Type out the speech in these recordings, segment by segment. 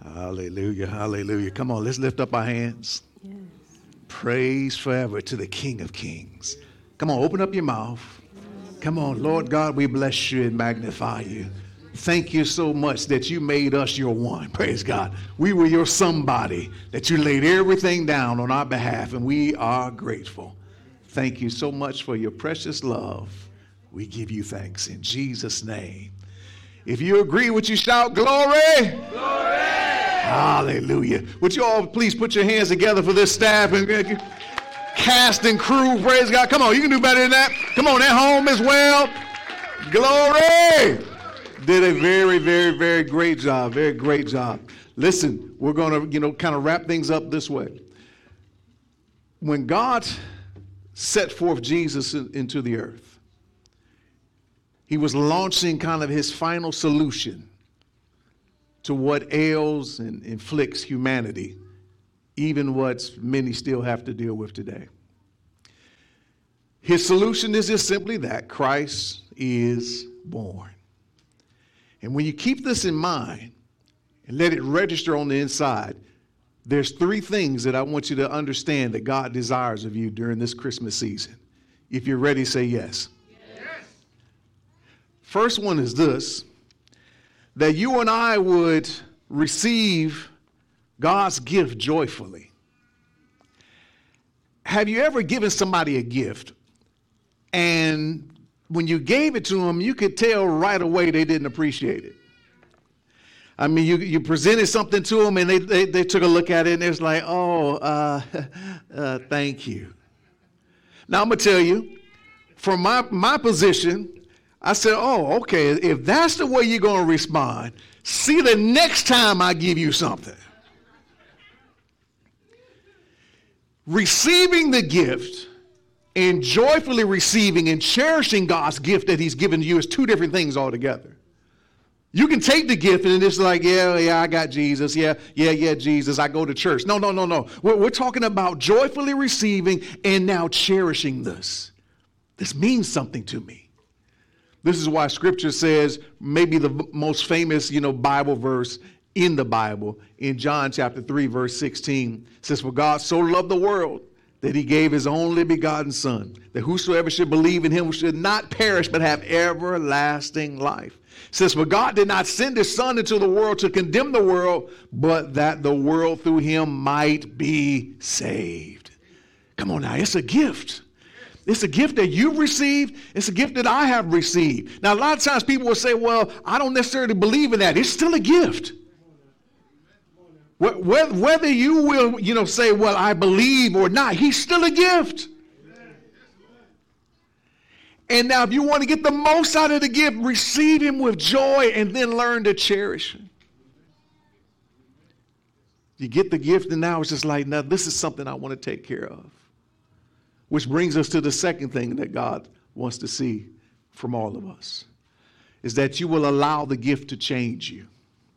Hallelujah, hallelujah. Come on, let's lift up our hands. Yes. Praise forever to the King of Kings. Come on, open up your mouth. Come on, Lord God, we bless you and magnify you. Thank you so much that you made us your one. Praise God. We were your somebody, that you laid everything down on our behalf, and we are grateful. Thank you so much for your precious love. We give you thanks in Jesus' name. If you agree, would you shout glory? Glory! Hallelujah. Would you all please put your hands together for this staff and cast and crew? Praise God. Come on, you can do better than that. Come on, at home as well. Glory! Did a very, very, very great job. Very great job. Listen, we're going to, kind of wrap things up this way. When God set forth Jesus into the earth, he was launching kind of his final solution to what ails and inflicts humanity, even what many still have to deal with today. His solution is just simply that Christ is born. And when you keep this in mind and let it register on the inside, there's three things that I want you to understand that God desires of you during this Christmas season. If you're ready, say yes. Yes. First one is this, that you and I would receive God's gift joyfully. Have you ever given somebody a gift and when you gave it to them, you could tell right away they didn't appreciate it? I mean, you presented something to them and they took a look at it and it's like, thank you. Now I'm going to tell you, from my position, I said, okay, if that's the way you're going to respond, see the next time I give you something. Receiving the gift and joyfully receiving and cherishing God's gift that he's given to you is two different things altogether. You can take the gift and it's like, yeah, I got Jesus. Yeah, Jesus, I go to church. No. We're talking about joyfully receiving and now cherishing this. This means something to me. This is why Scripture says maybe the most famous, Bible verse in the Bible, in John chapter 3, verse 16, says, "For God so loved the world that he gave his only begotten Son, that whosoever should believe in him should not perish but have everlasting life." It says, "For God did not send his Son into the world to condemn the world, but that the world through him might be saved." Come on now, it's a gift. It's a gift that you've received. It's a gift that I have received. Now, a lot of times people will say, well, I don't necessarily believe in that. It's still a gift. Whether you will, say, well, I believe or not, he's still a gift. And now if you want to get the most out of the gift, receive him with joy and then learn to cherish him. You get the gift and now it's just like, now this is something I want to take care of. Which brings us to the second thing that God wants to see from all of us, is that you will allow the gift to change you.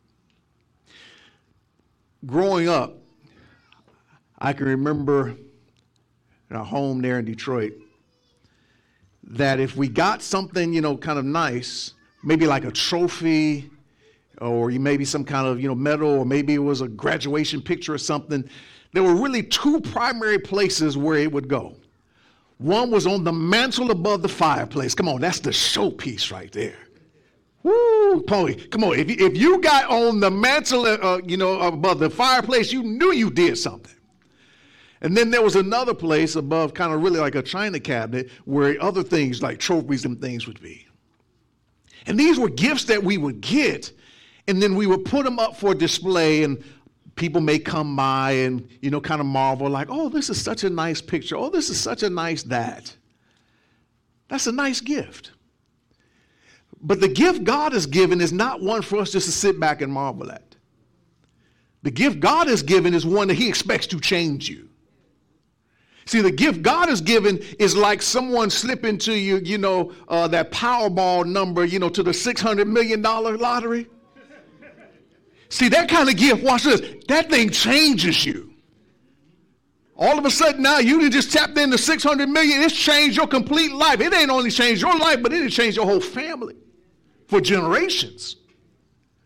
Growing up, I can remember in our home there in Detroit, that if we got something, kind of nice, maybe like a trophy, or maybe some kind of, medal, or maybe it was a graduation picture or something, there were really two primary places where it would go. One was on the mantle above the fireplace. Come on, that's the showpiece right there. Woo, Polly, come on. If you got on the mantle, above the fireplace, you knew you did something. And then there was another place above, kind of really like a china cabinet, where other things like trophies and things would be. And these were gifts that we would get, and then we would put them up for display, and people may come by and, kind of marvel like, oh, this is such a nice picture. Oh, this is such a nice that. That's a nice gift. But the gift God has given is not one for us just to sit back and marvel at. The gift God has given is one that he expects to change you. See, the gift God has given is like someone slipping to you, that Powerball number, to the $600 million lottery. See, that kind of gift, watch this, that thing changes you. All of a sudden now you done just tapped into $600 million. It's changed your complete life. It ain't only changed your life, but it changed your whole family for generations.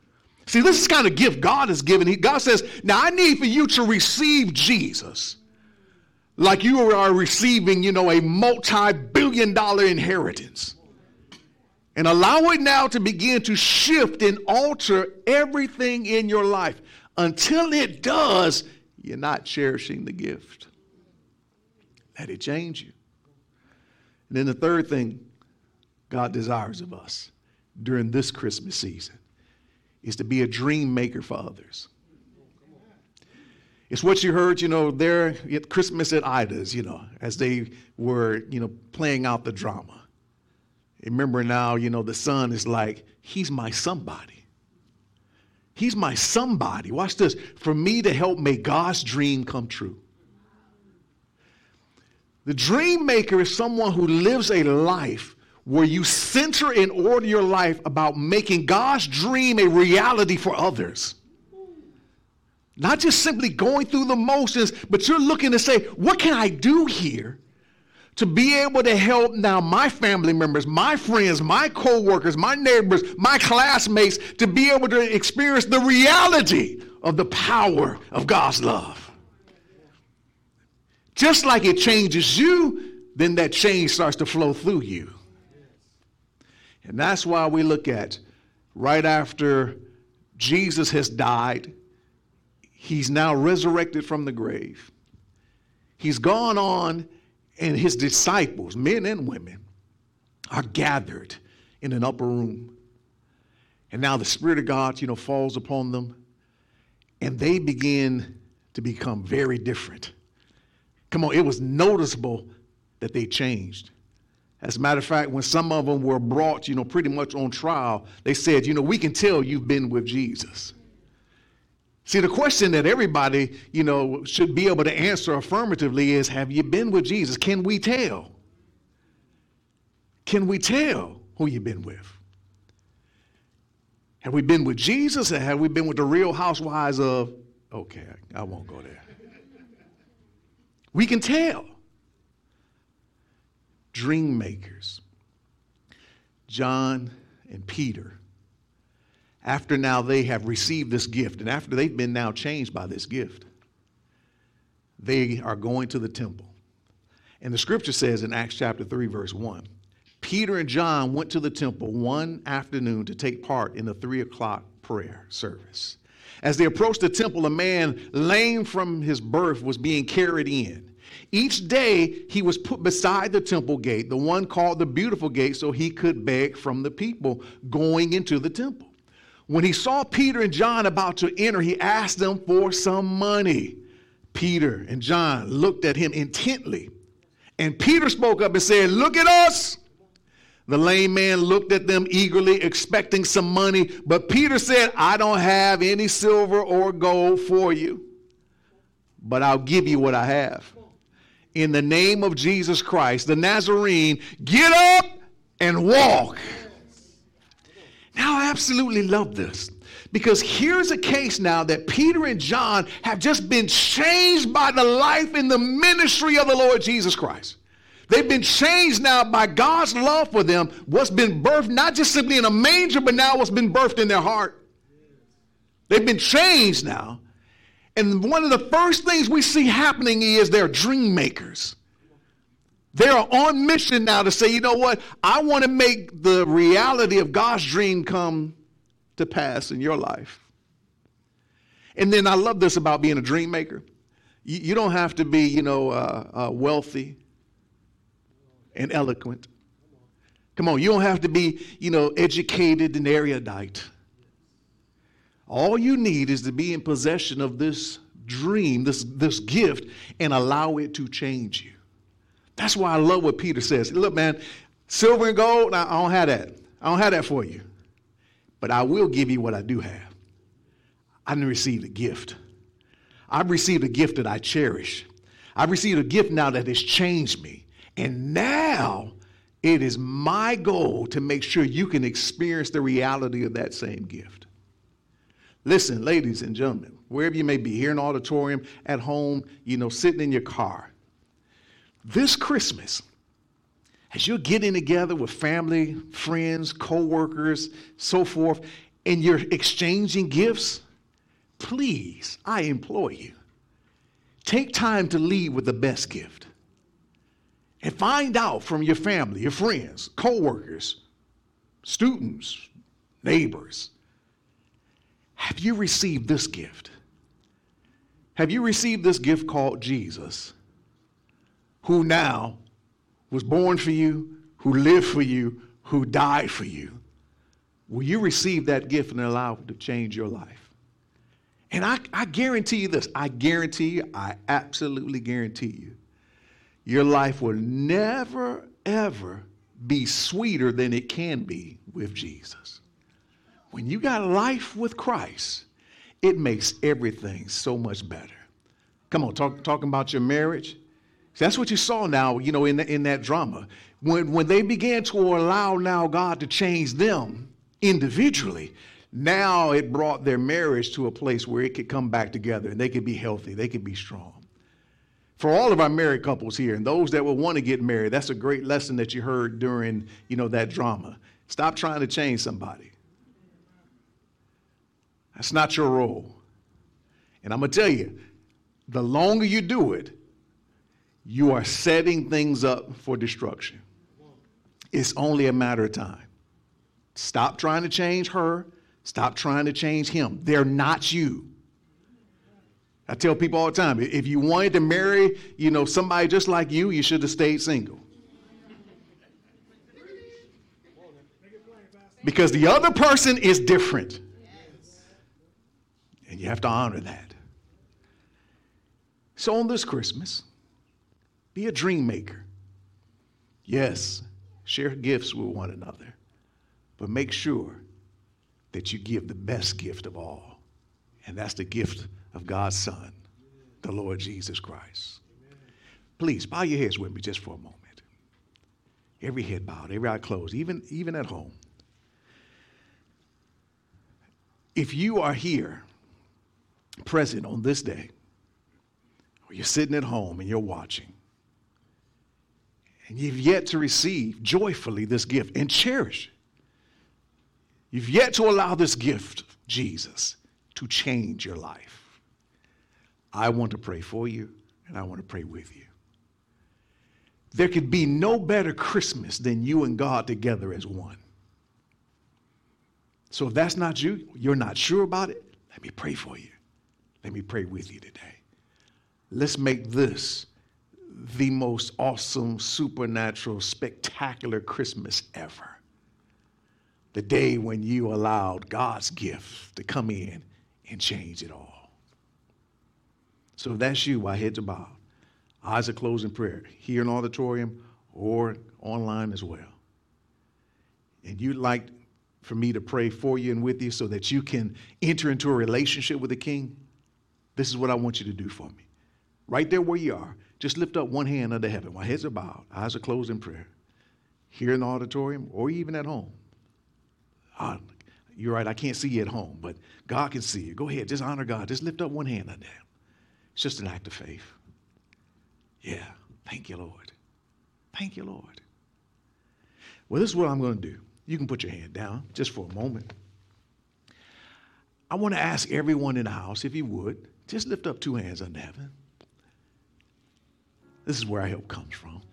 See, this is the kind of gift God has given. God says, now I need for you to receive Jesus like you are receiving, a multi-billion-dollar inheritance. And allow it now to begin to shift and alter everything in your life. Until it does, you're not cherishing the gift. Let it change you. And then the third thing God desires of us during this Christmas season is to be a dream maker for others. It's what you heard, there at Christmas at Ida's, as they were, playing out the drama. Remember now, the son is like, he's my somebody. He's my somebody. Watch this. For me to help make God's dream come true. The dream maker is someone who lives a life where you center and order your life about making God's dream a reality for others. Not just simply going through the motions, but you're looking to say, what can I do here to be able to help now my family members, my friends, my co-workers, my neighbors, my classmates to be able to experience the reality of the power of God's love. Just like it changes you, then that change starts to flow through you. And that's why we look at right after Jesus has died, he's now resurrected from the grave. He's gone on, and his disciples, men and women, are gathered in an upper room. And now the Spirit of God, falls upon them, and they begin to become very different. Come on, it was noticeable that they changed. As a matter of fact, when some of them were brought, pretty much on trial, they said, we can tell you've been with Jesus. See, the question that everybody, should be able to answer affirmatively is, have you been with Jesus? Can we tell? Can we tell who you've been with? Have we been with Jesus, or have we been with the Real Housewives of, okay, I won't go there. We can tell. Dream makers. John and Peter, after now they have received this gift, and after they've been now changed by this gift, they are going to the temple. And the scripture says in Acts chapter 3, verse 1, Peter and John went to the temple one afternoon to take part in the 3 o'clock prayer service. As they approached the temple, a man lame from his birth was being carried in. Each day he was put beside the temple gate, the one called the Beautiful Gate, so he could beg from the people going into the temple. When he saw Peter and John about to enter, he asked them for some money. Peter and John looked at him intently, and Peter spoke up and said, "Look at us." The lame man looked at them eagerly, expecting some money, but Peter said, "I don't have any silver or gold for you, but I'll give you what I have. In the name of Jesus Christ, the Nazarene, get up and walk." Now, I absolutely love this, because here's a case now that Peter and John have just been changed by the life and the ministry of the Lord Jesus Christ. They've been changed now by God's love for them, what's been birthed not just simply in a manger, but now what's been birthed in their heart. They've been changed now. And one of the first things we see happening is they're dream makers. They are on mission now to say, you know what? I want to make the reality of God's dream come to pass in your life. And then I love this about being a dream maker. You don't have to be, wealthy and eloquent. Come on, you don't have to be, educated and erudite. All you need is to be in possession of this dream, this gift, and allow it to change you. That's why I love what Peter says. Look, man, silver and gold, I don't have that. I don't have that for you. But I will give you what I do have. I didn't receive a gift. I've received a gift that I cherish. I've received a gift now that has changed me. And now it is my goal to make sure you can experience the reality of that same gift. Listen, ladies and gentlemen, wherever you may be, here in the auditorium, at home, sitting in your car. This Christmas, as you're getting together with family, friends, co-workers, so forth, and you're exchanging gifts, please, I implore you, take time to lead with the best gift. And find out from your family, your friends, co-workers, students, neighbors, have you received this gift? Have you received this gift called Jesus, who now was born for you, who lived for you, who died for you? Will you receive that gift and allow it to change your life? And I guarantee you this. I absolutely guarantee you, your life will never, ever be sweeter than it can be with Jesus. When you got life with Christ, it makes everything so much better. Come on, talking about your marriage. That's what you saw now, in that drama. When they began to allow now God to change them individually, now it brought their marriage to a place where it could come back together and they could be healthy, they could be strong. For all of our married couples here and those that will want to get married, that's a great lesson that you heard during, that drama. Stop trying to change somebody. That's not your role. And I'm going to tell you, the longer you do it, you are setting things up for destruction. It's only a matter of time. Stop trying to change her. Stop trying to change him. They're not you. I tell people all the time, if you wanted to marry, somebody just like you should have stayed single. Because the other person is different. And you have to honor that. So on this Christmas, be a dream maker. Yes, share gifts with one another. But make sure that you give the best gift of all. And that's the gift of God's Son, the Lord Jesus Christ. Please bow your heads with me just for a moment. Every head bowed, every eye closed, even at home. If you are here present on this day, or you're sitting at home and you're watching, and you've yet to receive joyfully this gift and cherish it, you've yet to allow this gift, Jesus, to change your life, I want to pray for you and I want to pray with you. There could be no better Christmas than you and God together as one. So if that's not you, you're not sure about it, let me pray for you. Let me pray with you today. Let's make this the most awesome, supernatural, spectacular Christmas ever. The day when you allowed God's gift to come in and change it all. So if that's you, while heads are bowed, eyes are closed in prayer, here in the auditorium or online as well. And you'd like for me to pray for you and with you so that you can enter into a relationship with the King, this is what I want you to do for me. Right there where you are, just lift up one hand under heaven while heads are bowed, eyes are closed in prayer, here in the auditorium or even at home. You're right, I can't see you at home, but God can see you. Go ahead, just honor God. Just lift up one hand under him. It's just an act of faith. Yeah, thank you, Lord. Thank you, Lord. Well, this is what I'm going to do. You can put your hand down just for a moment. I want to ask everyone in the house, if you would, just lift up two hands under heaven. This is where our help comes from.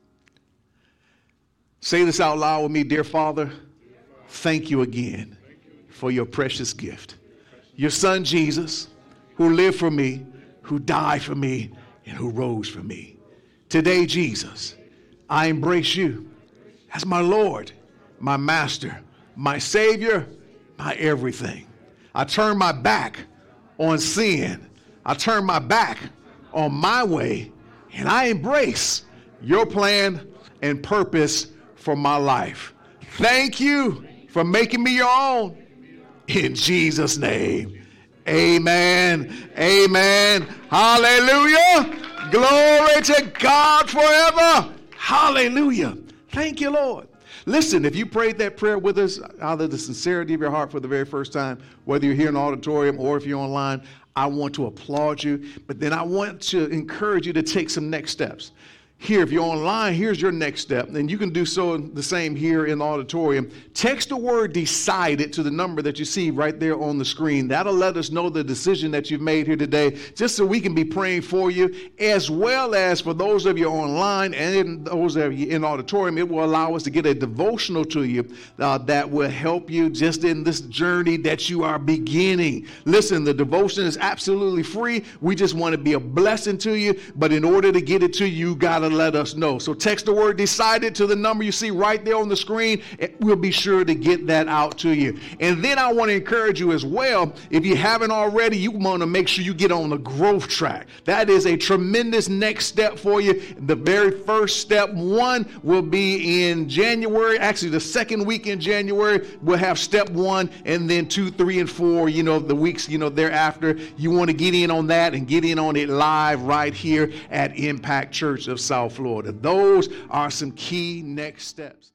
Say this out loud with me. Dear Father, thank you again for your precious gift. Your son, Jesus, who lived for me, who died for me, and who rose for me. Today, Jesus, I embrace you as my Lord, my Master, my Savior, my everything. I turn my back on sin. I turn my back on my way, and I embrace your plan and purpose for my life. Thank you for making me your own. In Jesus' name, amen, amen, hallelujah. Glory to God forever. Hallelujah. Thank you, Lord. Listen, if you prayed that prayer with us out of the sincerity of your heart for the very first time, whether you're here in the auditorium or if you're online, I want to applaud you. But then I want to encourage you to take some next steps. here, if you're online, here's your next step. And you can do so the same here in the auditorium. Text the word decided to the number that you see right there on the screen. That'll let us know the decision that you've made here today, just so we can be praying for you, as well as for those of you online and those of you in the auditorium. It will allow us to get a devotional to you that will help you just in this journey that you are beginning. Listen, the devotion is absolutely free. We just want to be a blessing to you, but in order to get it to you, you got to let us know. So text the word decided to the number you see right there on the screen, and we'll be sure to get that out to you. And then I want to encourage you as well, if you haven't already, you want to make sure you get on the growth track. That is a tremendous next step for you. The very first step one will be in January. Actually, the second week in January, we'll have step 1, and then 2, 3, and 4, the weeks, thereafter. You want to get in on that and get in on it live right here at Impact Church of South Florida. Those are some key next steps.